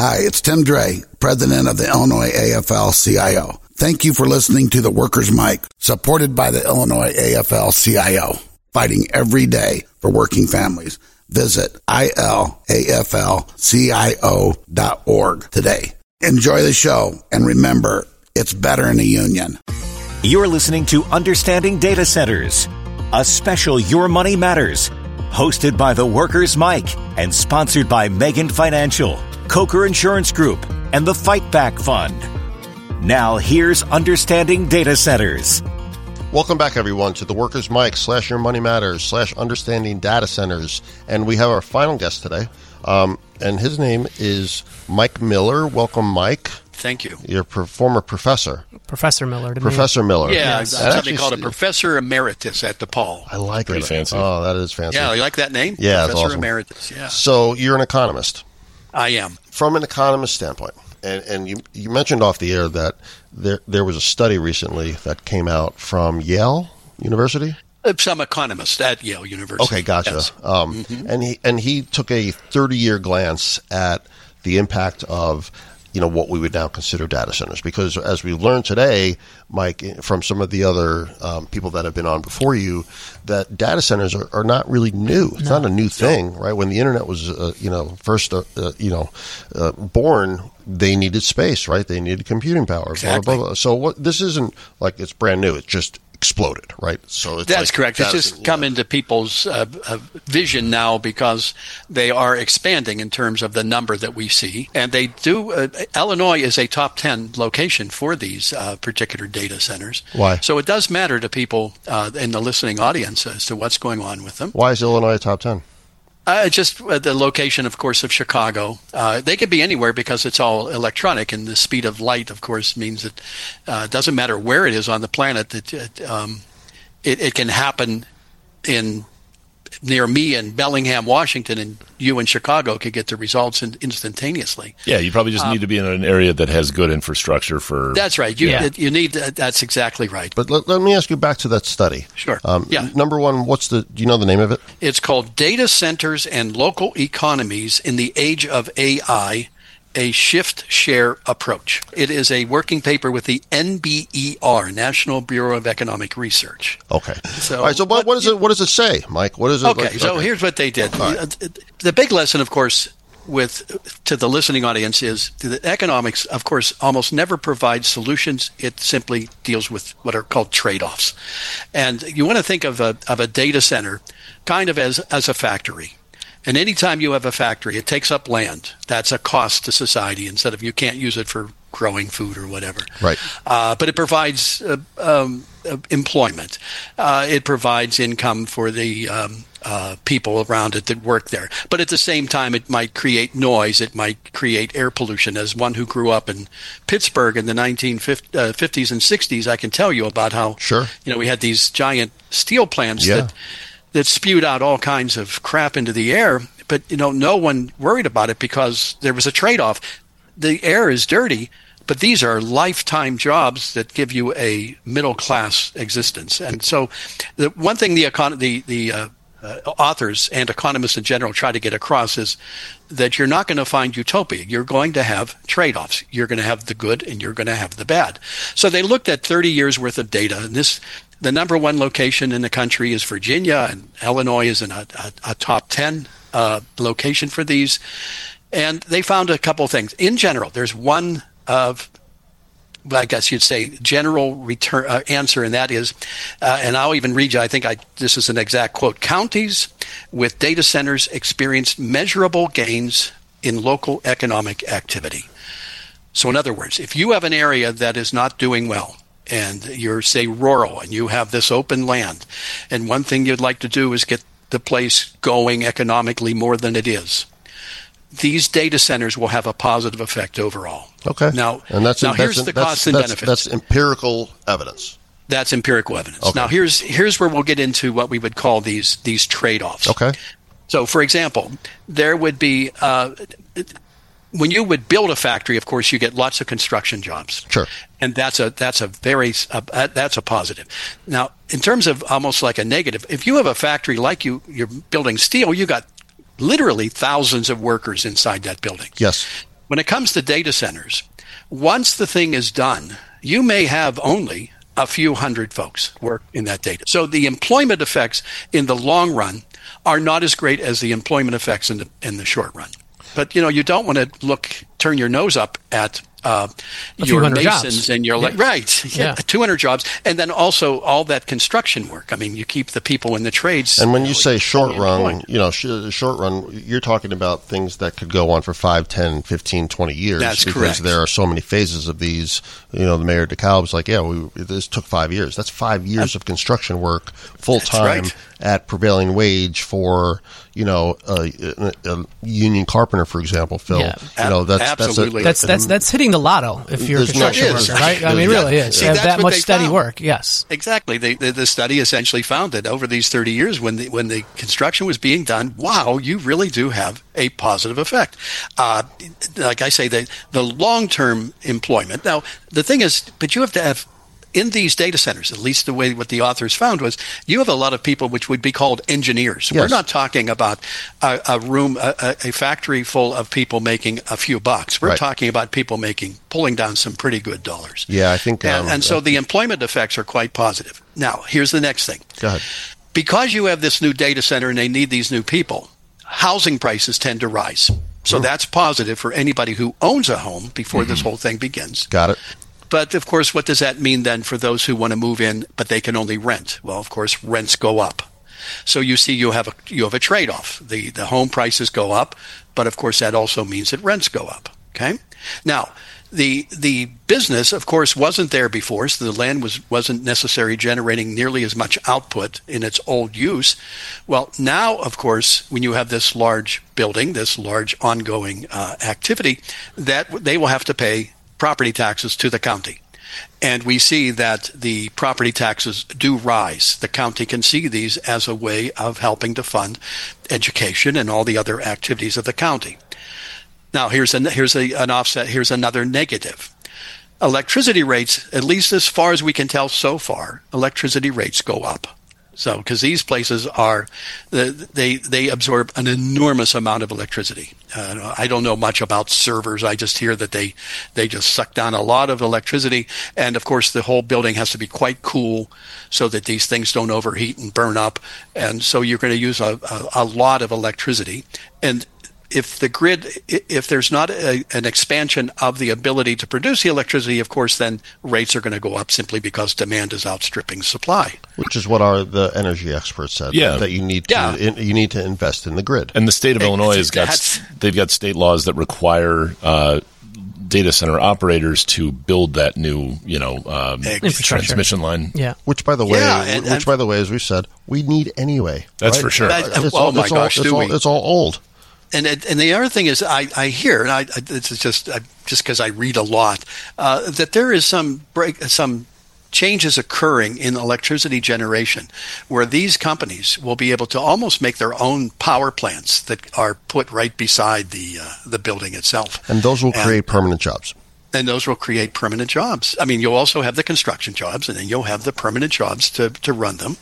Hi, it's Tim Dre, president of the Illinois AFL-CIO. Thank you for listening to the Workers' Mic, supported by the Illinois AFL-CIO, fighting every day for working families. Visit ilaflcio.org today. Enjoy the show, and remember, it's better in a union. You're listening to Understanding Data Centers, a special Your Money Matters, hosted by the Workers' Mic and sponsored by Megan Financial, Coker Insurance Group, and the Fight Back Fund. Now, here's Understanding Data Centers. Welcome back, everyone, to the Workers' Mic / Your Money Matters / Understanding Data Centers. And we have our final guest today, and his name is Mike Miller. Welcome, Mike. Thank you. You're a former professor. Professor Miller. Professor Miller. Yeah, Yes. something called a Professor Emeritus at DePaul. I like Pretty it. fancy. Oh, that is fancy. Yeah, you like that name? Yeah, it's Professor awesome. Emeritus, yeah. So you're an economist. I am. From an economist standpoint, and you mentioned off the air that there was a study recently that came out from Yale University? Some economist at Yale University. Okay, gotcha. Yes. And he took a 30-year glance at the impact of what we would now consider data centers, because as we learned today, Mike, from some of the other people that have been on before you, that data centers are not really new. It's not a new thing, right? When the internet was first born, they needed space, right? They needed computing power. Exactly. Blah, blah, blah. So this isn't like it's brand new. It just exploded, right? So That's correct. It's just come into people's vision now because they are expanding in terms of the number that we see. And they do, Illinois is a top 10 location for these particular data centers. Why? So it does matter to people in the listening audience as to what's going on with them. Why is Illinois a top 10? Just the location, of course, of Chicago. They could be anywhere because it's all electronic, and the speed of light, of course, means that it doesn't matter where it is on the planet. That it can happen near me in Bellingham, Washington, and you in Chicago could get the results instantaneously. Yeah, you probably just need to be in an area that has good infrastructure for... That's right. You need. That's exactly right. But let me ask you back to that study. Sure. Number one, do you know the name of it? It's called Data Centers and Local Economies in the Age of AI, a Shift-Share Approach. It is a working paper with the NBER, National Bureau of Economic Research. Okay. So, all right, so what does it say, Mike? What is it? Okay, so here's what they did. Right. The big lesson, of course, to the listening audience is that economics, of course, almost never provides solutions. It simply deals with what are called trade-offs. And you want to think of a data center kind of as a factory. And anytime you have a factory, it takes up land. That's a cost to society instead of you can't use it for growing food or whatever. Right. But it provides employment. It provides income for the people around it that work there. But at the same time, it might create noise. It might create air pollution. As one who grew up in Pittsburgh in the 1950s and 60s, I can tell you about how we had these giant steel plants that spewed out all kinds of crap into the air, but no one worried about it because there was a trade-off. The air is dirty, but these are lifetime jobs that give you a middle-class existence. And so the one thing the authors and economists in general try to get across is that you're not going to find utopia. You're going to have trade-offs. You're going to have the good and you're going to have the bad. So they looked at 30 years worth of data, and the number one location in the country is Virginia, and Illinois is in a top 10 location for these. And they found a couple things. In general, there's one I guess you'd say general answer, and that is, and I'll even read you, this is an exact quote, counties with data centers experienced measurable gains in local economic activity. So in other words, if you have an area that is not doing well, and you're, say, rural, and you have this open land, and one thing you'd like to do is get the place going economically more than it is, these data centers will have a positive effect overall. Okay. Now here's the costs and benefits. That's empirical evidence. That's empirical evidence. Okay. Now, here's where we'll get into what we would call these trade-offs. Okay. So, for example, there would be when you would build a factory, of course, you get lots of construction jobs. Sure. And that's a positive. Now, in terms of almost like a negative, if you have a factory like you're building steel, you got literally thousands of workers inside that building. Yes. when it comes to data centers, once the thing is done, you may have only a few hundred folks work in that data. So the employment effects in the long run are not as great as the employment effects in the short run. But, you don't want to turn your nose up at your masons jobs. And your right, 200 jobs, and then also all that construction work. I mean, you keep the people in the trades. And when you say short run, short run, you're talking about things that could go on for 5, 10, 15, 20 years. That's because correct. There are so many phases of these. The Mayor DeKalb's like, this took 5 years. That's 5 years of construction work full time at prevailing wage for a union carpenter, for example, Phil. Yeah. Absolutely. That's hitting the lotto if you're a construction worker, right? I mean, it really is. See, that much steady found. Work, yes. Exactly. The study essentially found that over these 30 years, when the construction was being done, wow, you really do have a positive effect. Like I say, the long-term employment. Now, the thing is, but you have to have, in these data centers, at least the way what the authors found was, you have a lot of people which would be called engineers. Yes. We're not talking about a factory full of people making a few bucks. We're talking about people pulling down some pretty good dollars. Yeah, I think. And so the employment effects are quite positive. Now, here's the next thing. Go ahead. Because you have this new data center and they need these new people, housing prices tend to rise. So that's positive for anybody who owns a home before this whole thing begins. Got it. But, of course, what does that mean then for those who want to move in, but they can only rent? Well, of course, rents go up. So you see you have a trade-off. The home prices go up, but, of course, that also means that rents go up. Okay? Now, the business, of course, wasn't there before, so the land wasn't necessarily generating nearly as much output in its old use. Well, now, of course, when you have this large building, this large ongoing activity, that they will have to pay property taxes to the county. And we see that the property taxes do rise. The county can see these as a way of helping to fund education and all the other activities of the county. Now, here's an offset. Here's another negative. Electricity rates, at least as far as we can tell so far, electricity rates go up. So, because these places they absorb an enormous amount of electricity. I don't know much about servers. I just hear that they just suck down a lot of electricity. And, of course, the whole building has to be quite cool so that these things don't overheat and burn up. And so you're going to use a lot of electricity. And if the grid, if there's not an expansion of the ability to produce the electricity, of course, then rates are going to go up simply because demand is outstripping supply. Which is what the energy experts said. Yeah. That you need to invest in the grid. And the state of Illinois they've got state laws that require data center operators to build that new, transmission line. Yeah. Which, by the way, as we said, we need anyway. That's for sure. It's all old. And the other thing is, I hear, and it's just because I read a lot, that there is some changes occurring in electricity generation, where these companies will be able to almost make their own power plants that are put right beside the building itself, and those will create permanent jobs. And those will create permanent jobs. I mean, you'll also have the construction jobs, and then you'll have the permanent jobs to run them.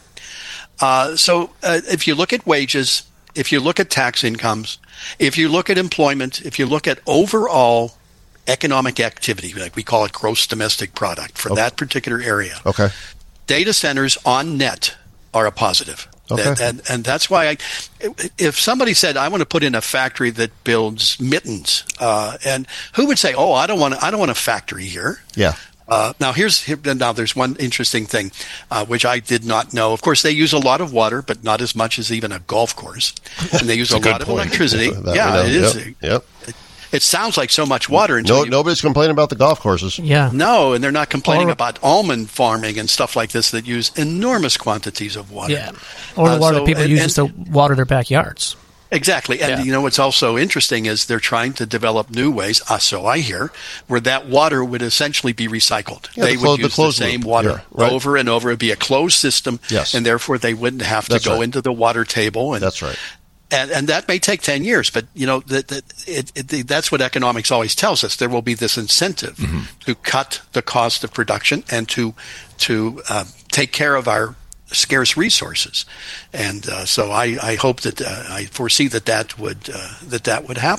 So if you look at wages, if you look at tax incomes, if you look at employment, if you look at overall economic activity, like we call it gross domestic product for that particular area, data centers on net are a positive. And that's why if somebody said, I want to put in a factory that builds mittens, and who would say, I don't want a factory here. Yeah. Now there's one interesting thing, which I did not know. Of course, they use a lot of water, but not as much as even a golf course. And they use a lot of electricity. Yeah, it is. Yep. It sounds like so much water. Nobody's complaining about the golf courses. Yeah. No, and they're not complaining about almond farming and stuff like this that use enormous quantities of water. Yeah. Or the water people use to water their backyards. Exactly. And what's also interesting is they're trying to develop new ways, so I hear, where that water would essentially be recycled. Yeah, they would use the same water over and over. It would be a closed system, and therefore they wouldn't have to go into the water table. And, that's right. And that may take 10 years, but that's what economics always tells us. There will be this incentive to cut the cost of production and to take care of our scarce resources, and so I hope that I foresee that would happen.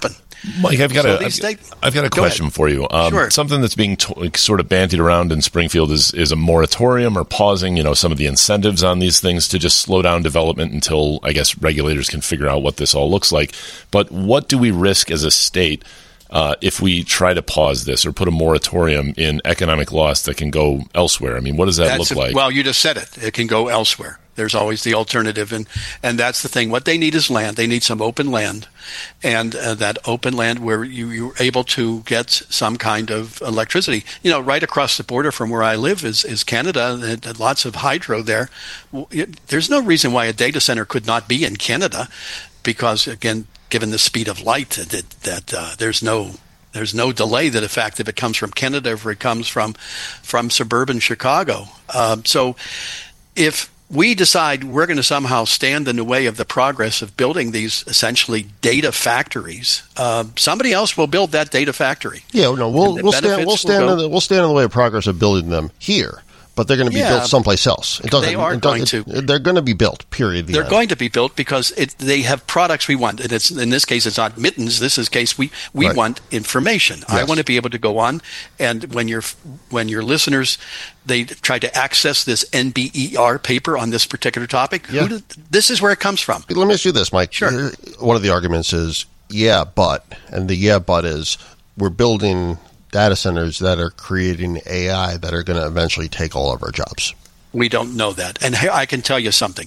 Mike, I've got a question for you. Sure. Something that's being sort of bandied around in Springfield is a moratorium or pausing, some of the incentives on these things to just slow down development until, I guess, regulators can figure out what this all looks like. But what do we risk as a state if we try to pause this or put a moratorium in economic loss that can go elsewhere? I mean, what does that look like? Well, you just said it. It can go elsewhere. There's always the alternative, and that's the thing. What they need is land. They need some open land, and that open land where you're able to get some kind of electricity. Right across the border from where I live is Canada, and lots of hydro there. There's no reason why a data center could not be in Canada, because, again, given the speed of light, that there's no delay to the fact if it comes from Canada or if it comes from suburban Chicago. So if we decide we're going to somehow stand in the way of the progress of building these essentially data factories, somebody else will build that data factory. Yeah, no, we'll stand in the way of progress of building them here. But they're going to be built someplace else. They are going to. They're going to be built, period. They're going to be built because they have products we want. And in this case, it's not mittens. This is case we right. want information. Yes. I want to be able to go on. And when your listeners, they try to access this NBER paper on this particular topic, this is where it comes from. Let me ask you this, Mike. Sure. One of the arguments is, and the but is we're building data centers that are creating AI that are going to eventually take all of our jobs. We don't know that. And I can tell you something.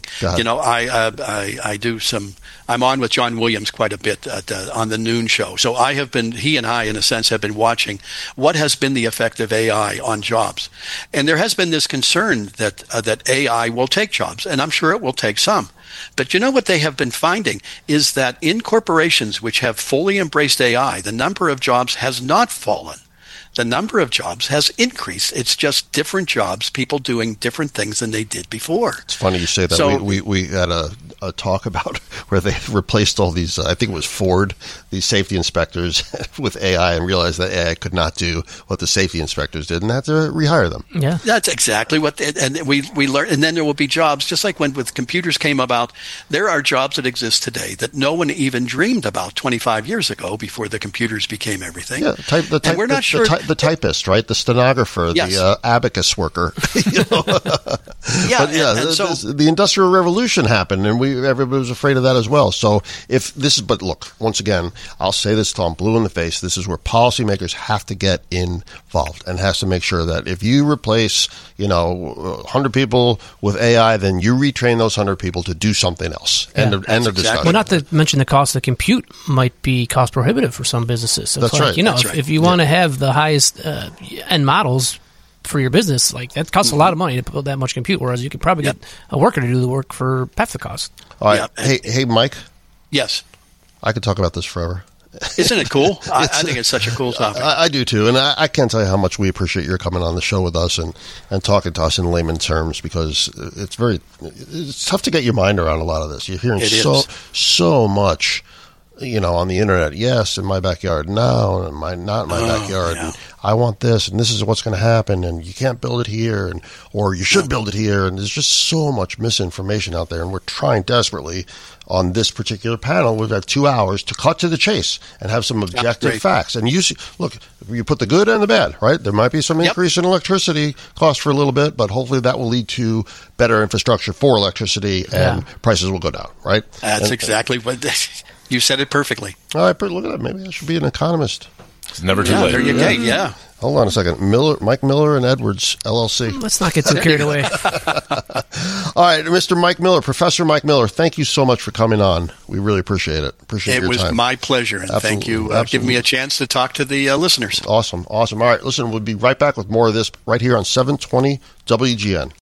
I do I'm on with John Williams quite a bit on the noon show. So he and I, in a sense, have been watching what has been the effect of AI on jobs. And there has been this concern that AI will take jobs, and I'm sure it will take some. But what they have been finding is that in corporations which have fully embraced AI, the number of jobs has not fallen. The number of jobs has increased. It's just different jobs, people doing different things than they did before. It's funny you say that. So, we had a talk about where they replaced all these, I think it was Ford, these safety inspectors with AI and realized that AI could not do what the safety inspectors did and had to rehire them. Yeah, that's exactly what, and we learned. And then there will be jobs, just like when with computers came about, there are jobs that exist today that no one even dreamed about 25 years ago before the computers became everything. Yeah, and we're not sure. The typist, right? The stenographer, yes. The abacus worker. The Industrial Revolution happened, and everybody was afraid of that as well. So but look, once again, I'll say this till I'm blue in the face. This is where policymakers have to get involved and has to make sure that if you replace, 100 people with AI, then you retrain those 100 people to do something else. Yeah. End of discussion. Well, not to mention the cost of compute might be cost prohibitive for some businesses. So that's right. If you want to have the highest end models for your business, like that costs a lot of money to build that much compute, whereas you could probably get a worker to do the work for half the cost. All right. Hey, Mike. Yes. I could talk about this forever. Isn't it cool? I think it's such a cool topic. I do too, and I can't tell you how much we appreciate your coming on the show with us and talking to us in layman terms, because it's tough to get your mind around a lot of this. You're hearing so much, on the internet. Yes, in my backyard. No, not in my backyard. Yeah. And I want this, and this is what's going to happen, and you can't build it here, or you should build it here. And there's just so much misinformation out there, and we're trying desperately on this particular panel. We've got 2 hours to cut to the chase and have some objective facts. And you put the good and the bad, right? There might be some increase in electricity cost for a little bit, but hopefully that will lead to better infrastructure for electricity, and prices will go down, right? That's exactly what you said it perfectly. All right, look at that. Maybe I should be an economist. It's never too late. There you go. Yeah. Hold on a second. Mike Miller and Edwards, LLC. Let's not get too carried away. All right, Mr. Mike Miller, Professor Mike Miller, thank you so much for coming on. We really appreciate it. Appreciate your time. It was my pleasure, and thank you for giving me a chance to talk to the listeners. Awesome. All right, listen, we'll be right back with more of this right here on 720 WGN.